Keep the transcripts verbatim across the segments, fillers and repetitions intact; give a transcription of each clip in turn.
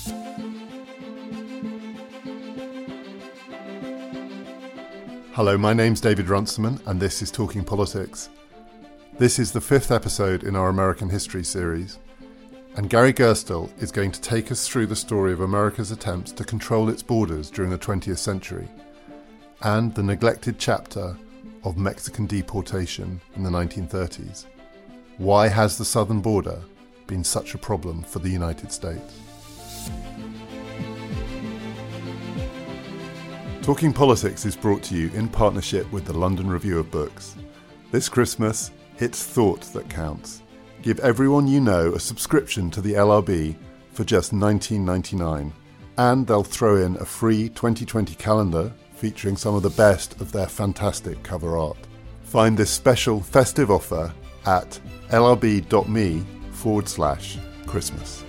Hello, my name's David Runciman, and this is Talking Politics. This is the fifth episode in our American History series, and Gary Gerstle is going to take us through the story of America's attempts to control its borders during the twentieth century, and the neglected chapter of Mexican deportation in the nineteen thirties. Why has the southern border been such a problem for the United States? Talking Politics is brought to you in partnership with the London Review of Books. This Christmas, it's thought that counts. Give everyone you know a subscription to the L R B for just nineteen ninety-nine, and they'll throw in a free twenty twenty calendar featuring some of the best of their fantastic cover art. Find this special festive offer at lrb.me forward slash Christmas.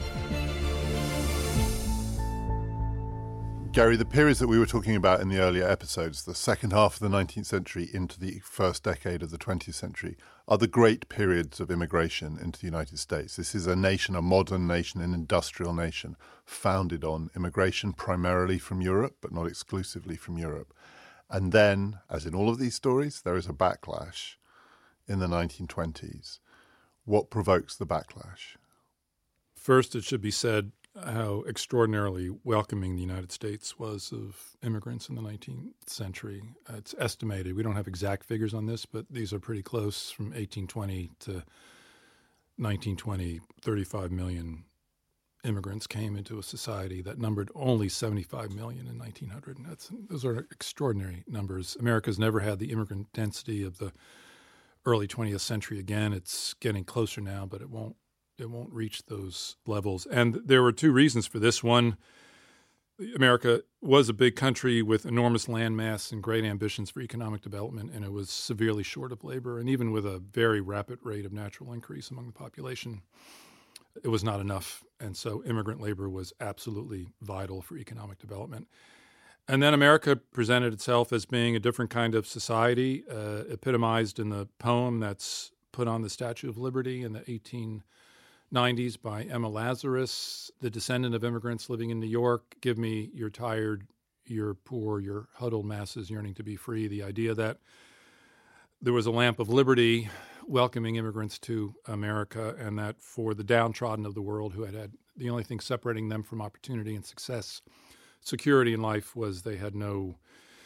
Gary, the periods that we were talking about in the earlier episodes, the second half of the nineteenth century into the first decade of the twentieth century, are the great periods of immigration into the United States. This is a nation, a modern nation, an industrial nation, founded on immigration primarily from Europe, but not exclusively from Europe. And then, as in all of these stories, there is a backlash in the nineteen twenties. What provokes the backlash? First, it should be said how extraordinarily welcoming the United States was of immigrants in the nineteenth century. Uh, it's estimated, we don't have exact figures on this, but these are pretty close, from eighteen twenty to nineteen twenty, thirty-five million immigrants came into a society that numbered only seventy-five million in nineteen hundred. And that's, those are extraordinary numbers. America's never had the immigrant density of the early twentieth century again. It's getting closer now, but it won't It won't reach those levels. And there were two reasons for this. One, America was a big country with enormous land mass and great ambitions for economic development, and it was severely short of labor. And even with a very rapid rate of natural increase among the population, it was not enough. And so immigrant labor was absolutely vital for economic development. And then America presented itself as being a different kind of society, uh, epitomized in the poem that's put on the Statue of Liberty in the eighteen nineties by Emma Lazarus, the descendant of immigrants living in New York. Give me your tired, your poor, your huddled masses yearning to be free. The idea that there was a lamp of liberty welcoming immigrants to America, and that for the downtrodden of the world who had had the only thing separating them from opportunity and success, security in life, was they had no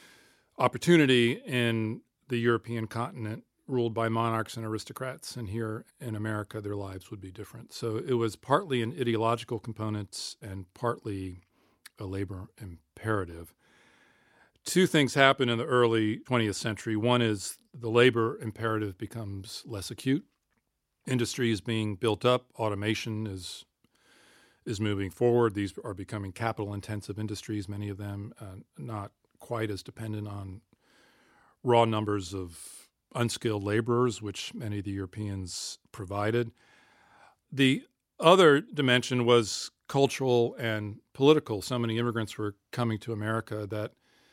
opportunity in the European continent ruled by monarchs and aristocrats, and here in America their lives would be different. So it was partly an ideological component and partly a labor imperative. Two things happen in the early twentieth century. One is the labor imperative becomes less acute. Industry is being built up. Automation is is moving forward. These are becoming capital-intensive industries, many of them uh, not quite as dependent on raw numbers of unskilled laborers, which many of the Europeans provided. The other dimension was cultural and political. So many immigrants were coming to America that,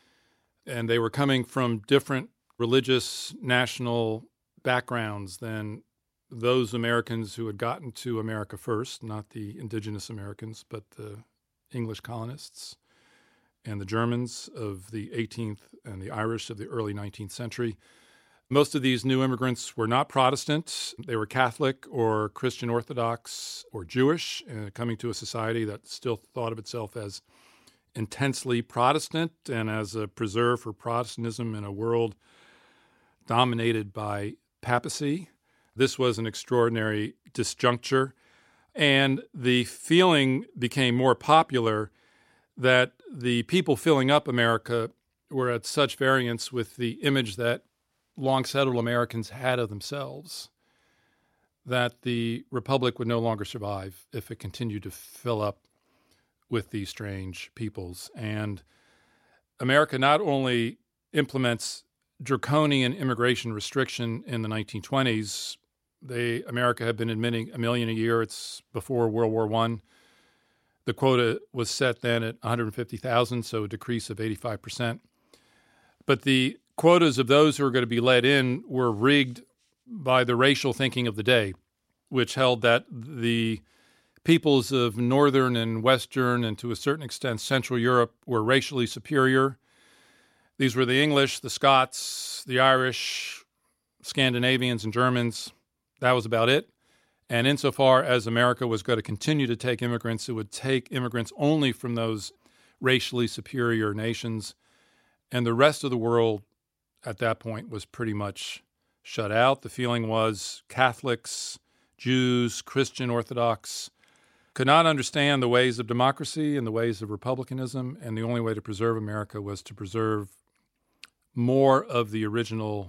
and they were coming from different religious, national backgrounds than those Americans who had gotten to America first, not the indigenous Americans, but the English colonists and the Germans of the eighteenth and the Irish of the early nineteenth century. Most of these new immigrants were not Protestant. They were Catholic or Christian Orthodox or Jewish, uh, coming to a society that still thought of itself as intensely Protestant and as a preserve for Protestantism in a world dominated by papacy. This was an extraordinary disjuncture, and the feeling became more popular that the people filling up America were at such variance with the image that long-settled Americans had of themselves, that the republic would no longer survive if it continued to fill up with these strange peoples. And America not only implements draconian immigration restriction in the nineteen twenties, they America had been admitting a million a year. It's before World War One. The quota was set then at one hundred fifty thousand, so a decrease of eighty-five percent. But the quotas of those who were going to be let in were rigged by the racial thinking of the day, which held that the peoples of Northern and Western and to a certain extent Central Europe were racially superior. These were the English, the Scots, the Irish, Scandinavians, and Germans. That was about it. And insofar as America was going to continue to take immigrants, it would take immigrants only from those racially superior nations. And the rest of the world at that point was pretty much shut out. The feeling was Catholics, Jews, Christian Orthodox could not understand the ways of democracy and the ways of republicanism, and the only way to preserve America was to preserve more of the original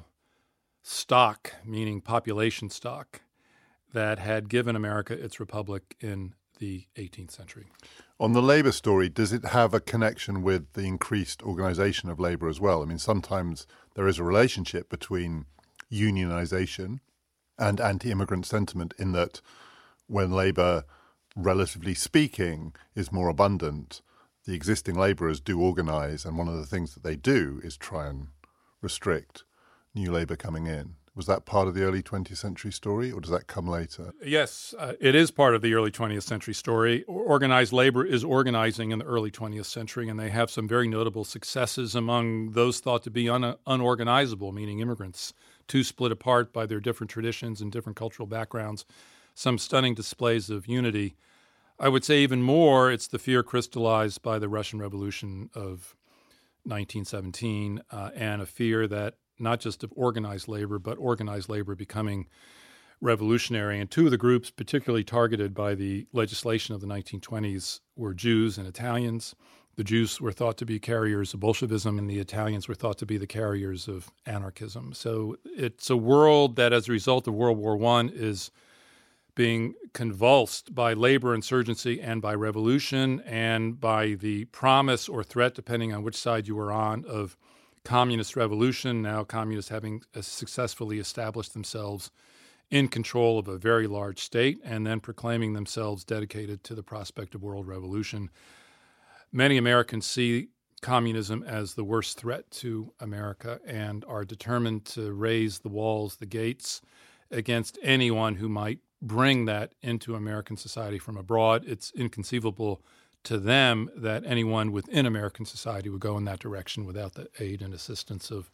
stock, meaning population stock, that had given America its republic in the eighteenth century. On the labor story, does it have a connection with the increased organization of labor as well? I mean, sometimes there is a relationship between unionization and anti-immigrant sentiment in that when labor, relatively speaking, is more abundant, the existing laborers do organize, and one of the things that they do is try and restrict new labor coming in. Was that part of the early twentieth century story, or does that come later? Yes, uh, it is part of the early twentieth century story. Organized labor is organizing in the early twentieth century, and they have some very notable successes among those thought to be un- unorganizable, meaning immigrants, too split apart by their different traditions and different cultural backgrounds. Some stunning displays of unity. I would say even more, it's the fear crystallized by the Russian Revolution of nineteen seventeen, uh, and a fear that not just of organized labor, but organized labor becoming revolutionary. And two of the groups particularly targeted by the legislation of the nineteen twenties were Jews and Italians. The Jews were thought to be carriers of Bolshevism, and the Italians were thought to be the carriers of anarchism. So it's a world that, as a result of World War One, is being convulsed by labor insurgency and by revolution and by the promise or threat, depending on which side you were on, of communist revolution, now communists having successfully established themselves in control of a very large state and then proclaiming themselves dedicated to the prospect of world revolution. Many Americans see communism as the worst threat to America and are determined to raise the walls, the gates, against anyone who might bring that into American society from abroad. It's inconceivable to them that anyone within American society would go in that direction without the aid and assistance of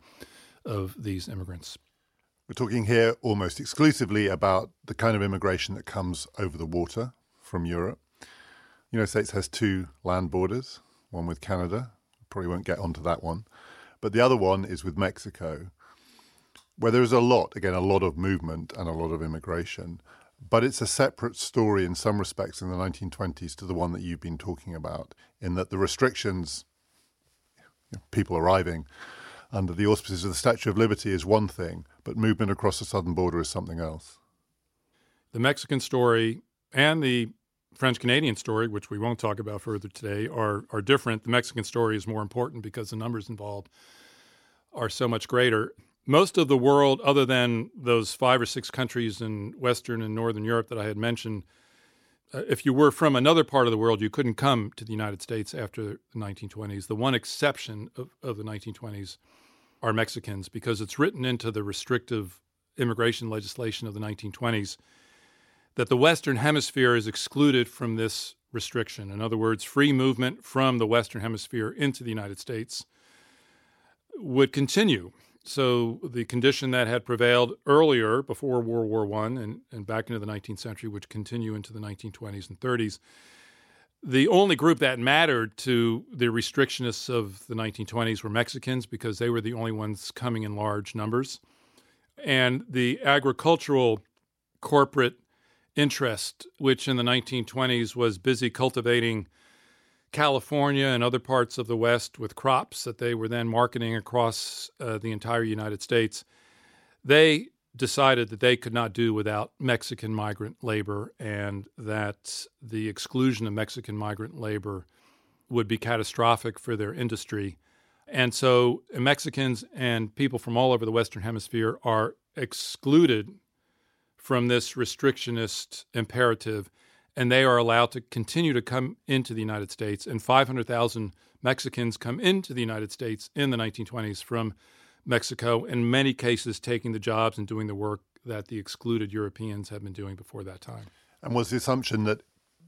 of these immigrants. We're talking here almost exclusively about the kind of immigration that comes over the water from Europe. The United States has two land borders, one with Canada. Probably won't get onto that one. But the other one is with Mexico, where there is a lot, again, a lot of movement and a lot of immigration. But it's a separate story in some respects in the nineteen twenties to the one that you've been talking about, in that the restrictions, you know, people arriving under the auspices of the Statue of Liberty is one thing, but movement across the southern border is something else. The Mexican story and the French-Canadian story, which we won't talk about further today, are, are different. The Mexican story is more important because the numbers involved are so much greater. Most of the world, other than those five or six countries in Western and Northern Europe that I had mentioned, uh, if you were from another part of the world, you couldn't come to the United States after the nineteen twenties. The one exception of, of the nineteen twenties are Mexicans, because it's written into the restrictive immigration legislation of the nineteen twenties that the Western Hemisphere is excluded from this restriction. In other words, free movement from the Western Hemisphere into the United States would continue. So the condition that had prevailed earlier, before World War One and, and back into the nineteenth century, would continue into the nineteen twenties and thirties. The only group that mattered to the restrictionists of the nineteen twenties were Mexicans, because they were the only ones coming in large numbers. And the agricultural corporate interest, which in the nineteen twenties was busy cultivating California and other parts of the West with crops that they were then marketing across uh, the entire United States, they decided that they could not do without Mexican migrant labor, and that the exclusion of Mexican migrant labor would be catastrophic for their industry. And so Mexicans and people from all over the Western Hemisphere are excluded from this restrictionist imperative, and they are allowed to continue to come into the United States. And five hundred thousand Mexicans come into the United States in the nineteen twenties from Mexico, in many cases taking the jobs and doing the work that the excluded Europeans had been doing before that time. And was the assumption that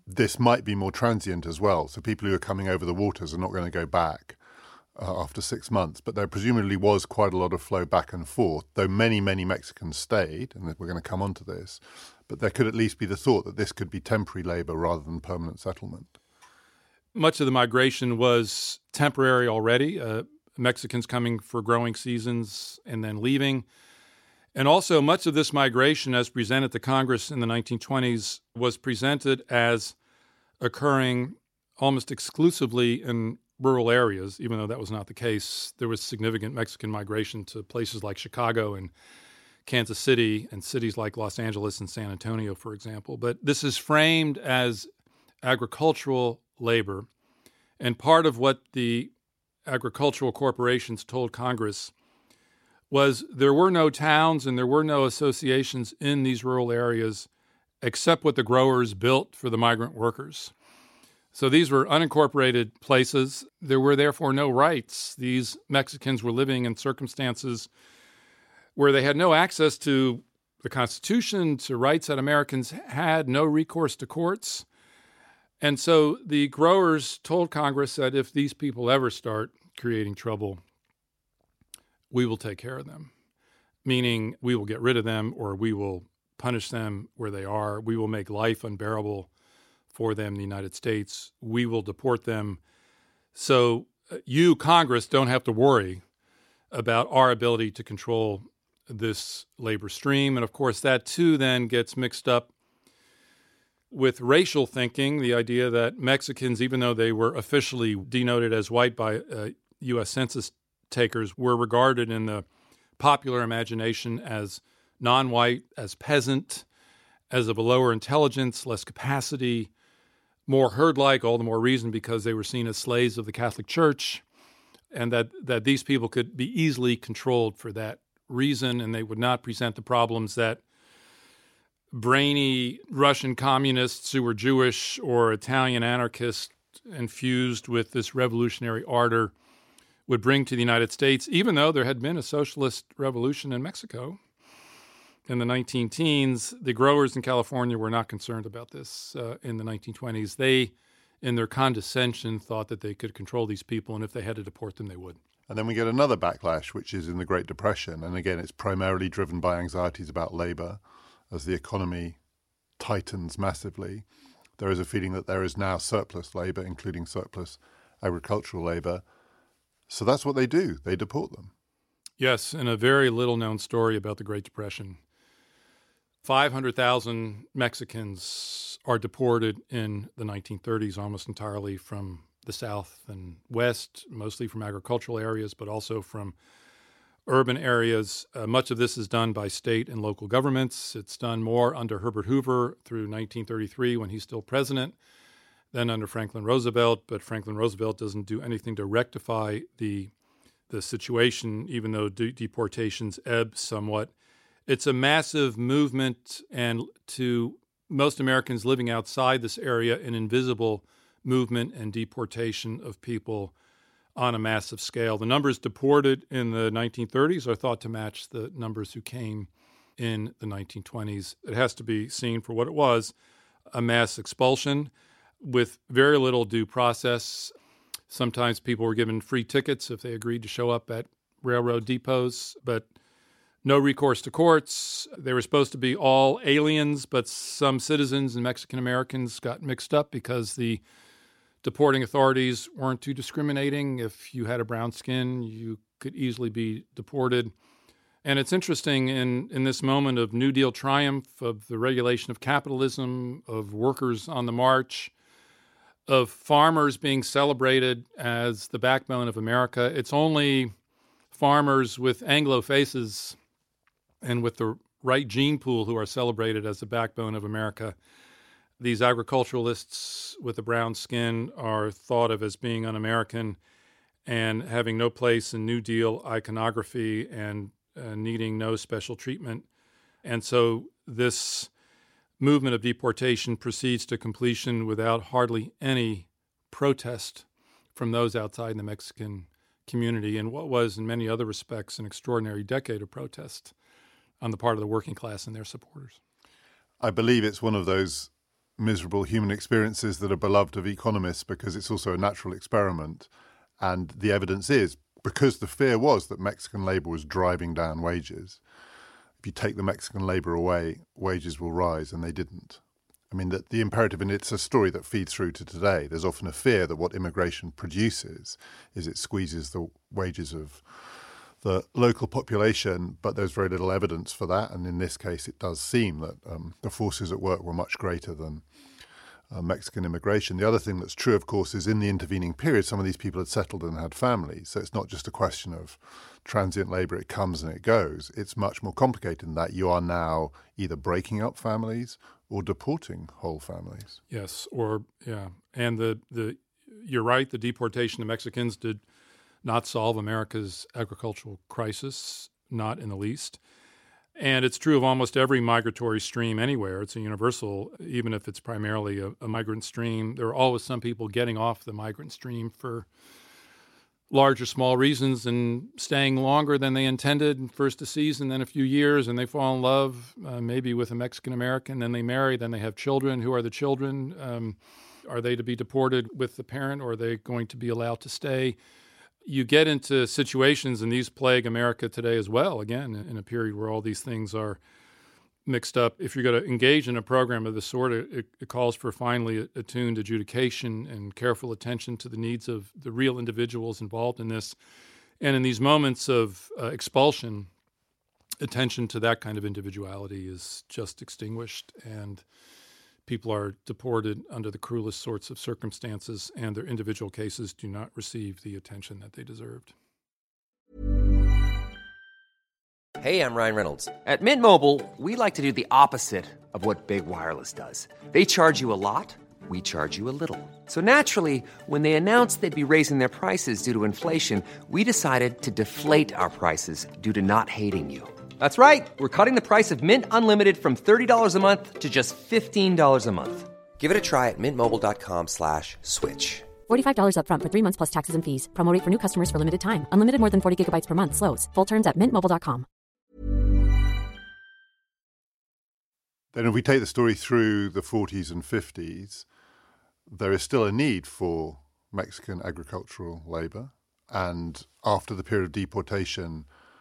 this might be more transient as well. So people who are coming over the waters are not going to go back uh, after six months. But there presumably was quite a lot of flow back and forth, though many, many Mexicans stayed, and we're going to come on to this. But there could at least be the thought that this could be temporary labor rather than permanent settlement. Much of the migration was temporary already, uh, Mexicans coming for growing seasons and then leaving. And also much of this migration, as presented to Congress in the nineteen twenties, was presented as occurring almost exclusively in rural areas, even though that was not the case. There was significant Mexican migration to places like Chicago and Kansas City and cities like Los Angeles and San Antonio, for example. But this is framed as agricultural labor. And part of what the agricultural corporations told Congress was there were no towns and there were no associations in these rural areas except what the growers built for the migrant workers. So these were unincorporated places. There were therefore no rights. These Mexicans were living in circumstances where they had no access to the Constitution, to rights that Americans had, no recourse to courts. And so the growers told Congress that if these people ever start creating trouble, we will take care of them, meaning we will get rid of them or we will punish them where they are. We will make life unbearable for them in the United States. We will deport them. So you, Congress, don't have to worry about our ability to control this labor stream. And of course, that too then gets mixed up with racial thinking, the idea that Mexicans, even though they were officially denoted as white by uh, U S census takers, were regarded in the popular imagination as non-white, as peasant, as of a lower intelligence, less capacity, more herd-like, all the more reason because they were seen as slaves of the Catholic Church, and that, that these people could be easily controlled for that reason, and they would not present the problems that brainy Russian communists who were Jewish or Italian anarchists infused with this revolutionary ardor would bring to the United States, even though there had been a socialist revolution in Mexico in the nineteen teens. The growers in California were not concerned about this uh, in the nineteen twenties. They, in their condescension, thought that they could control these people, and if they had to deport them, they would. And then we get another backlash, which is in the Great Depression. And again, it's primarily driven by anxieties about labor. As the economy tightens massively, there is a feeling that there is now surplus labor, including surplus agricultural labor. So that's what they do. They deport them. Yes, and a very little-known story about the Great Depression. five hundred thousand Mexicans are deported in the nineteen thirties, almost entirely from the South and West, mostly from agricultural areas, but also from urban areas. Uh, much of this is done by state and local governments. It's done more under Herbert Hoover through nineteen thirty-three when he's still president than under Franklin Roosevelt, but Franklin Roosevelt doesn't do anything to rectify the the situation, even though de- deportations ebb somewhat. It's a massive movement, and to most Americans living outside this area, an invisible movement and deportation of people on a massive scale. The numbers deported in the nineteen thirties are thought to match the numbers who came in the nineteen twenties. It has to be seen for what it was, a mass expulsion with very little due process. Sometimes people were given free tickets if they agreed to show up at railroad depots, but no recourse to courts. They were supposed to be all aliens, but some citizens and Mexican Americans got mixed up because the deporting authorities weren't too discriminating. If you had a brown skin, you could easily be deported. And it's interesting in, in this moment of New Deal triumph, of the regulation of capitalism, of workers on the march, of farmers being celebrated as the backbone of America. It's only farmers with Anglo faces and with the right gene pool who are celebrated as the backbone of America. These agriculturalists with a brown skin are thought of as being un-American and having no place in New Deal iconography and uh, needing no special treatment. And so this movement of deportation proceeds to completion without hardly any protest from those outside the Mexican community, in what was, in many other respects, an extraordinary decade of protest on the part of the working class and their supporters. I believe it's one of those miserable human experiences that are beloved of economists because it's also a natural experiment. And the evidence is, because the fear was that Mexican labor was driving down wages, if you take the Mexican labor away, wages will rise, and they didn't. I mean, that the imperative, and it's a story that feeds through to today. There's often a fear that what immigration produces is it squeezes the wages of the local population, but there's very little evidence for that. And in this case, it does seem that um, the forces at work were much greater than uh, Mexican immigration. The other thing that's true, of course, is in the intervening period, some of these people had settled and had families. So it's not just a question of transient labor, it comes and it goes. It's much more complicated than that. You are now either breaking up families or deporting whole families. Yes, or, yeah. And the, the you're right, the deportation of Mexicans did not solve America's agricultural crisis, not in the least. And it's true of almost every migratory stream anywhere. It's a universal, even if it's primarily a, a migrant stream. There are always some people getting off the migrant stream for large or small reasons and staying longer than they intended, first a season, then a few years, and they fall in love, uh, maybe with a Mexican-American, then they marry, then they have children. Who are the children? Um, are they to be deported with the parent, or are they going to be allowed to stay? You get into situations, and these plague America today as well, again, in a period where all these things are mixed up. If you're going to engage in a program of this sort, it, it calls for finely attuned adjudication and careful attention to the needs of the real individuals involved in this. And in these moments of uh, expulsion, attention to that kind of individuality is just extinguished, and people are deported under the cruelest sorts of circumstances, and their individual cases do not receive the attention that they deserved. Hey, I'm Ryan Reynolds. At Mint Mobile, we like to do the opposite of what Big Wireless does. They charge you a lot, we charge you a little. So naturally, when they announced they'd be raising their prices due to inflation, we decided to deflate our prices due to not hating you. That's right. We're cutting the price of Mint Unlimited from thirty dollars a month to just fifteen dollars a month. Give it a try at mintmobile.com slash switch. forty-five dollars up front for three months plus taxes and fees. Promo rate for new customers for limited time. Unlimited more than forty gigabytes per month. Slows full terms at mint mobile dot com. Then if we take the story through the forties and fifties, there is still a need for Mexican agricultural labor. And after the period of deportation,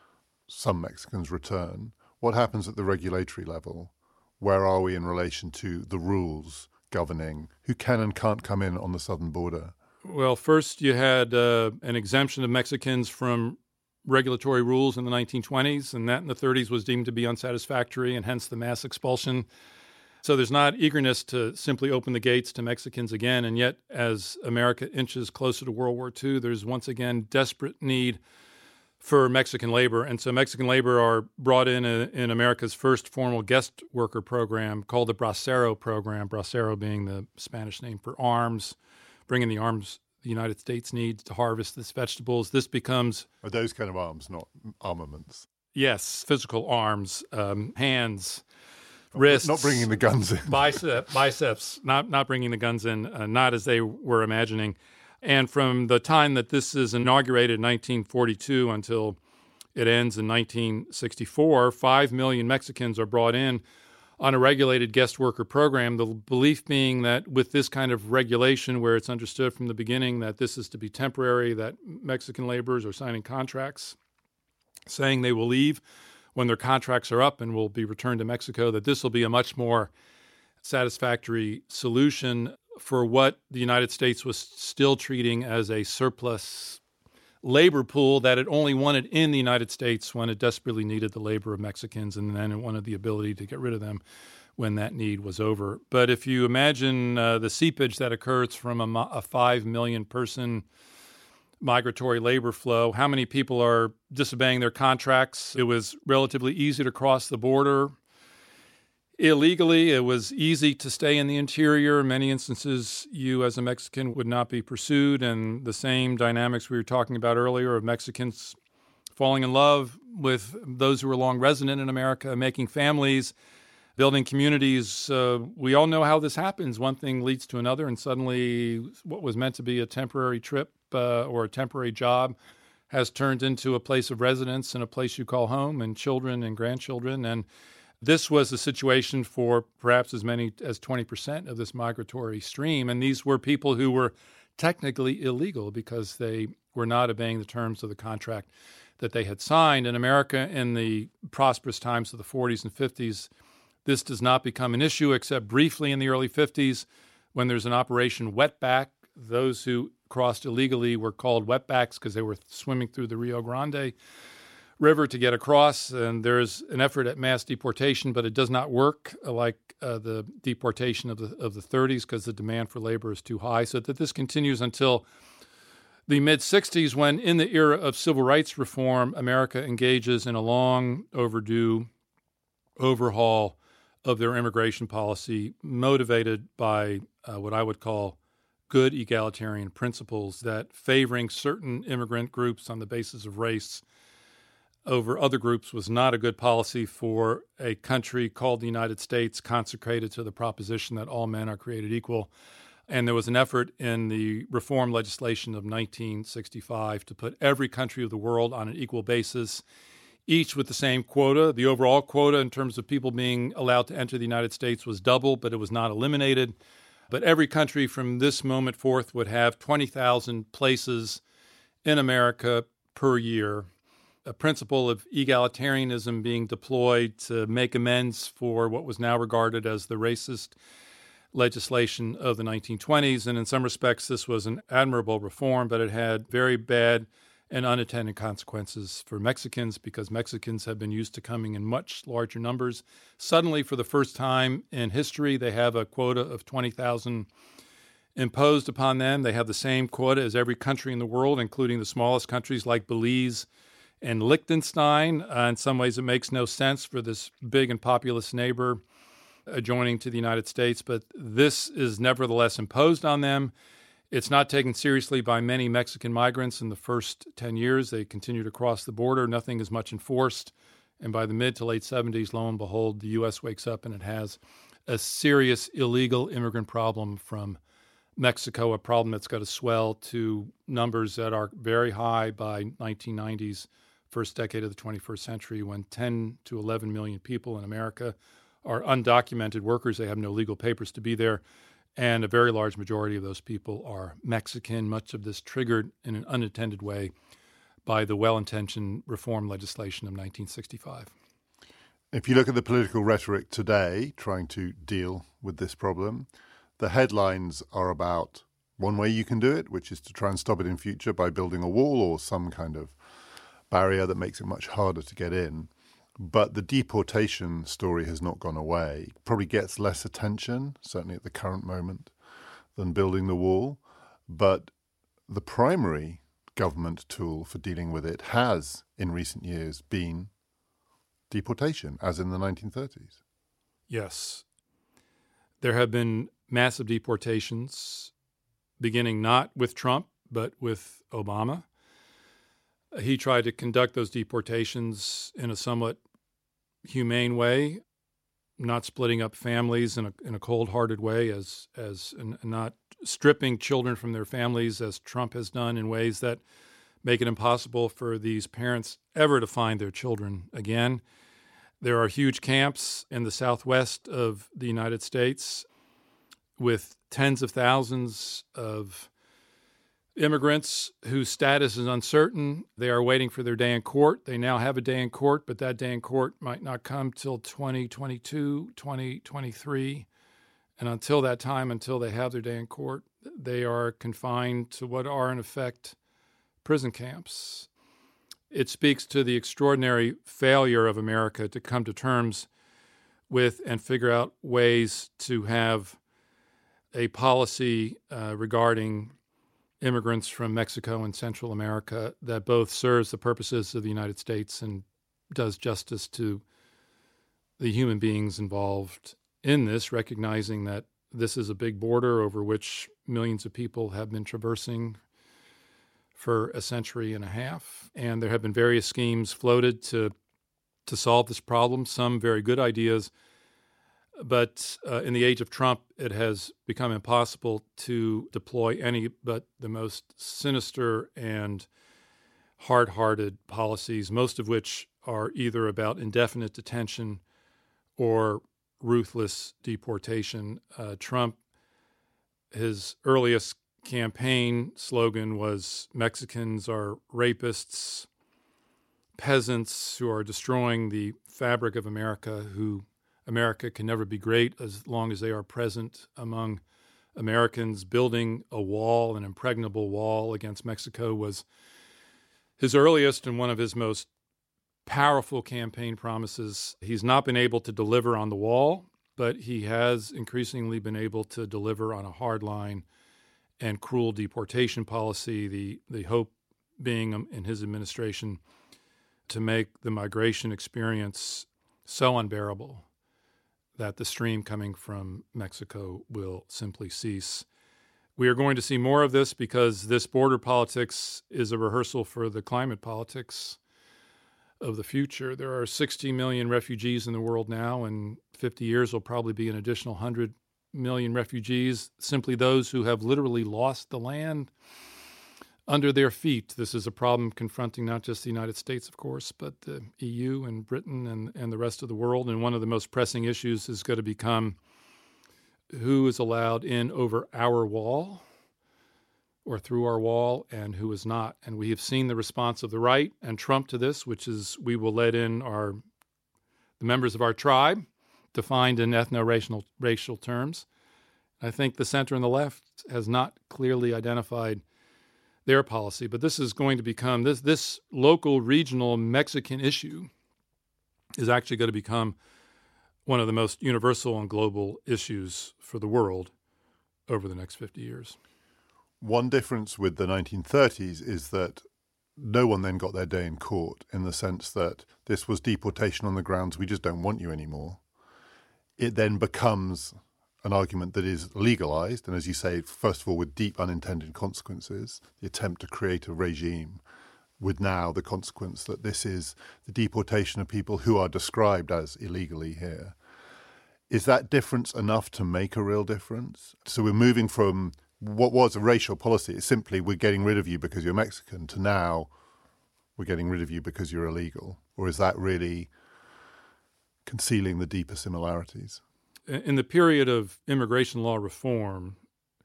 some Mexicans return. What happens at the regulatory level? Where are we in relation to the rules governing who can and can't come in on the southern border? Well, first you had uh, an exemption of Mexicans from regulatory rules in the nineteen twenties, and that in the thirties was deemed to be unsatisfactory, and hence the mass expulsion. So there's not eagerness to simply open the gates to Mexicans again, and yet as America inches closer to World War Two, there's once again desperate need for Mexican labor. And so Mexican labor are brought in a, in America's first formal guest worker program called the Bracero program, Bracero being the Spanish name for arms, bringing the arms the United States needs to harvest these vegetables. This becomes... Are those kind of arms, not armaments? Yes, physical arms, um, hands, not, wrists. Not bringing the guns in. bicep, biceps, not, not bringing the guns in, uh, not as they were imagining. And from the time that this is inaugurated in nineteen forty-two until it ends in nineteen sixty-four, five million Mexicans are brought in on a regulated guest worker program, the belief being that with this kind of regulation where it's understood from the beginning that this is to be temporary, that Mexican laborers are signing contracts saying they will leave when their contracts are up and will be returned to Mexico, that this will be a much more satisfactory solution for what the United States was still treating as a surplus labor pool that it only wanted in the United States when it desperately needed the labor of Mexicans, and then it wanted the ability to get rid of them when that need was over. But if you imagine uh, the seepage that occurs from a, a five million person migratory labor flow, how many people are disobeying their contracts? It was relatively easy to cross the border illegally. It was easy to stay in the interior. In many instances, you as a Mexican would not be pursued, and the same dynamics we were talking about earlier of Mexicans falling in love with those who were long resident in America, making families, building communities. Uh, we all know how this happens. One thing leads to another, and suddenly what was meant to be a temporary trip uh, or a temporary job has turned into a place of residence and a place you call home, and children and grandchildren. And This was the situation for perhaps as many as twenty percent of this migratory stream, and these were people who were technically illegal because they were not obeying the terms of the contract that they had signed. In America, in the prosperous times of the forties and fifties, this does not become an issue except briefly in the early fifties when there's an Operation Wetback. Those who crossed illegally were called wetbacks because they were swimming through the Rio Grande River to get across, and there's an effort at mass deportation, but it does not work like uh, the deportation of the of the thirties because the demand for labor is too high, so that this continues until the mid-sixties when, in the era of civil rights reform, America engages in a long overdue overhaul of their immigration policy, motivated by uh, what I would call good egalitarian principles, that favoring certain immigrant groups on the basis of race over other groups was not a good policy for a country called the United States, consecrated to the proposition that all men are created equal. And there was an effort in the reform legislation of nineteen sixty-five to put every country of the world on an equal basis, each with the same quota. The overall quota in terms of people being allowed to enter the United States was double, but it was not eliminated. But every country from this moment forth would have twenty thousand places in America per year, a principle of egalitarianism being deployed to make amends for what was now regarded as the racist legislation of the nineteen twenties. And in some respects, this was an admirable reform, but it had very bad and unintended consequences for Mexicans because Mexicans have been used to coming in much larger numbers. Suddenly, for the first time in history, they have a quota of twenty thousand imposed upon them. They have the same quota as every country in the world, including the smallest countries like Belize and Liechtenstein. Uh, in some ways, it makes no sense for this big and populous neighbor adjoining to the United States, but this is nevertheless imposed on them. It's not taken seriously by many Mexican migrants in the first ten years. They continue to cross the border. Nothing is much enforced. And by the mid to late seventies, lo and behold, the U S wakes up and it has a serious illegal immigrant problem from Mexico, a problem that's got to swell to numbers that are very high by nineteen nineties, first decade of the twenty-first century, when ten to eleven million people in America are undocumented workers. They have no legal papers to be there. And a very large majority of those people are Mexican, much of this triggered in an unintended way by the well-intentioned reform legislation of nineteen sixty-five. If you look at the political rhetoric today trying to deal with this problem, the headlines are about one way you can do it, which is to try and stop it in future by building a wall or some kind of barrier that makes it much harder to get in. But the deportation story has not gone away. Probably gets less attention, certainly at the current moment, than building the wall. But the primary government tool for dealing with it has, in recent years, been deportation, as in the nineteen thirties. Yes. There have been massive deportations, beginning not with Trump, but with Obama. He tried to conduct those deportations in a somewhat humane way, not splitting up families in a in a cold-hearted way, as as and not stripping children from their families, as Trump has done, in ways that make it impossible for these parents ever to find their children again. There are huge camps in the southwest of the United States with tens of thousands of immigrants whose status is uncertain. They are waiting for their day in court. They now have a day in court, but that day in court might not come till twenty twenty-two, twenty twenty-three. And until that time, until they have their day in court, they are confined to what are, in effect, prison camps. It speaks to the extraordinary failure of America to come to terms with and figure out ways to have a policy uh, regarding immigrants from Mexico and Central America that both serves the purposes of the United States and does justice to the human beings involved in this, recognizing that this is a big border over which millions of people have been traversing for a century and a half. And there have been various schemes floated to to solve this problem, some very good ideas. But uh, in the age of Trump, it has become impossible to deploy any but the most sinister and hard-hearted policies, most of which are either about indefinite detention or ruthless deportation. Uh, Trump, his earliest campaign slogan was Mexicans are rapists, peasants who are destroying the fabric of America, who America can never be great as long as they are present among Americans. Building a wall, an impregnable wall against Mexico, was his earliest and one of his most powerful campaign promises. He's not been able to deliver on the wall, but he has increasingly been able to deliver on a hardline and cruel deportation policy, the, the hope being um, in his administration to make the migration experience so unbearable that the stream coming from Mexico will simply cease. We are going to see more of this because this border politics is a rehearsal for the climate politics of the future. There are sixty million refugees in the world now. In fifty years, will probably be an additional one hundred million refugees, simply those who have literally lost the land under their feet. This is a problem confronting not just the United States, of course, but the E U and Britain and, and the rest of the world. And one of the most pressing issues is going to become who is allowed in over our wall or through our wall and who is not. And we have seen the response of the right and Trump to this, which is we will let in our the members of our tribe, defined in ethno-racial racial terms. I think the center and the left has not clearly identified their policy, but this is going to become, this this local, regional Mexican issue is actually going to become one of the most universal and global issues for the world over the next fifty years. One difference with the nineteen thirties is that no one then got their day in court, in the sense that this was deportation on the grounds we just don't want you anymore. It then becomes an argument that is legalized, and as you say, first of all, with deep unintended consequences, the attempt to create a regime with now the consequence that this is the deportation of people who are described as illegally here. Is that difference enough to make a real difference? So we're moving from what was a racial policy, it's simply we're getting rid of you because you're Mexican, to now we're getting rid of you because you're illegal? Or is that really concealing the deeper similarities? In the period of immigration law reform,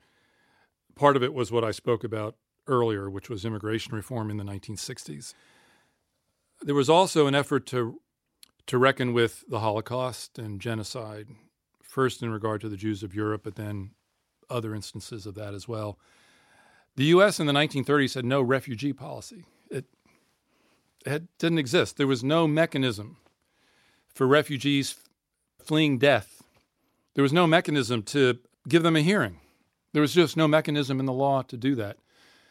part of it was what I spoke about earlier, which was immigration reform in the nineteen sixties. There was also an effort to to reckon with the Holocaust and genocide, first in regard to the Jews of Europe, but then other instances of that as well. The U S in the nineteen thirties had no refugee policy. It, it didn't exist. There was no mechanism for refugees fleeing death. There was no mechanism to give them a hearing. There was just no mechanism in the law to do that.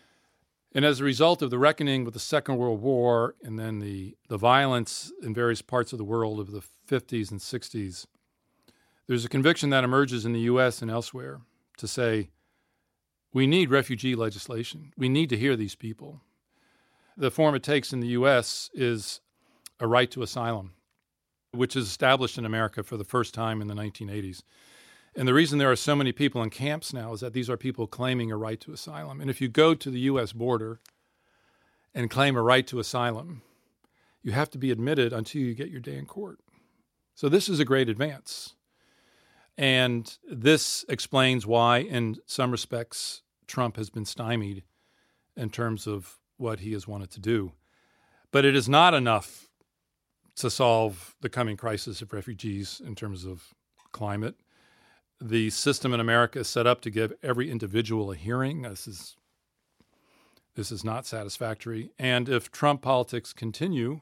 And as a result of the reckoning with the Second World War and then the, the violence in various parts of the world of the fifties and sixties, there's a conviction that emerges in the U S and elsewhere to say, we need refugee legislation. We need to hear these people. The form it takes in the U S is a right to asylum, which is established in America for the first time in the nineteen eighties. And the reason there are so many people in camps now is that these are people claiming a right to asylum. And if you go to the U S border and claim a right to asylum, you have to be admitted until you get your day in court. So this is a great advance. And this explains why, in some respects, Trump has been stymied in terms of what he has wanted to do. But it is not enough to solve the coming crisis of refugees in terms of climate. The system in America is set up to give every individual a hearing. This is this is not satisfactory. And if Trump politics continue,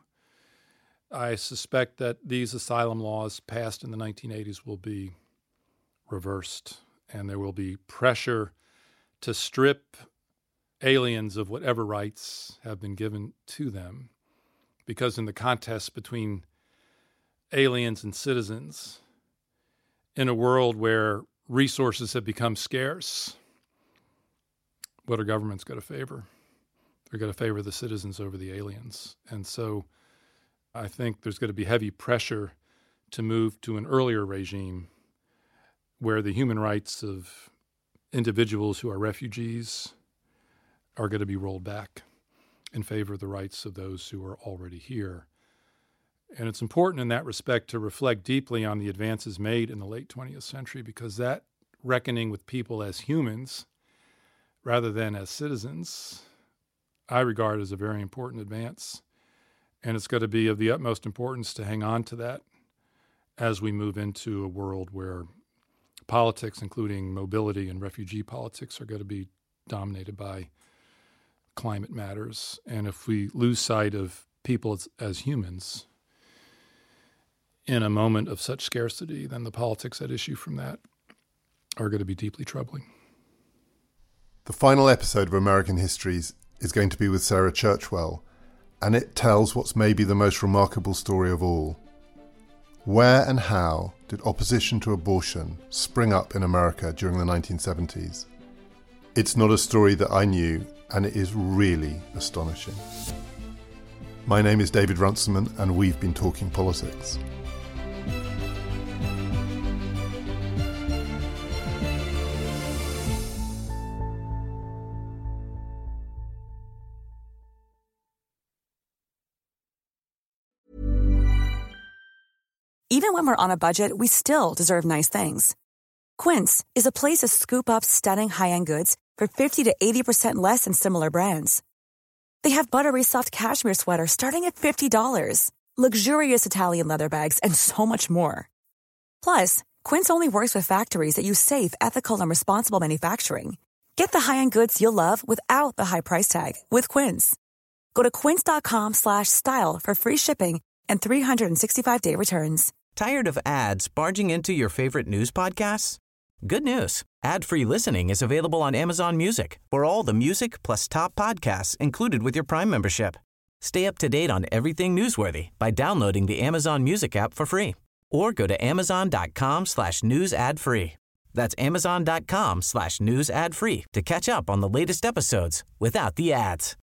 I suspect that these asylum laws passed in the nineteen eighties will be reversed, and there will be pressure to strip aliens of whatever rights have been given to them. Because in the contest between aliens and citizens, in a world where resources have become scarce, what are governments going to favor? They're going to favor the citizens over the aliens. And so I think there's going to be heavy pressure to move to an earlier regime where the human rights of individuals who are refugees are going to be rolled back in favor of the rights of those who are already here. And it's important in that respect to reflect deeply on the advances made in the late twentieth century, because that reckoning with people as humans rather than as citizens, I regard as a very important advance. And it's going to be of the utmost importance to hang on to that as we move into a world where politics, including mobility and refugee politics, are going to be dominated by climate matters. And if we lose sight of people as, as humans in a moment of such scarcity, then the politics at issue from that are going to be deeply troubling. The final episode of American Histories is going to be with Sarah Churchwell, and it tells what's maybe the most remarkable story of all. Where and how did opposition to abortion spring up in America during the nineteen seventies? It's not a story that I knew, and it is really astonishing. My name is David Runciman, and we've been talking politics. Even when we're on a budget, we still deserve nice things. Quince is a place to scoop up stunning high-end goods for fifty to eighty percent less than similar brands. They have buttery soft cashmere sweaters starting at fifty dollars, luxurious Italian leather bags, and so much more. Plus, Quince only works with factories that use safe, ethical, and responsible manufacturing. Get the high-end goods you'll love without the high price tag with Quince. Go to quince.com slash style for free shipping and three sixty-five day returns. Tired of ads barging into your favorite news podcasts? Good news. Ad-free listening is available on Amazon Music for all the music plus top podcasts included with your Prime membership. Stay up to date on everything newsworthy by downloading the Amazon Music app for free or go to amazon.com slash news ad free. That's amazon.com slash news ad free to catch up on the latest episodes without the ads.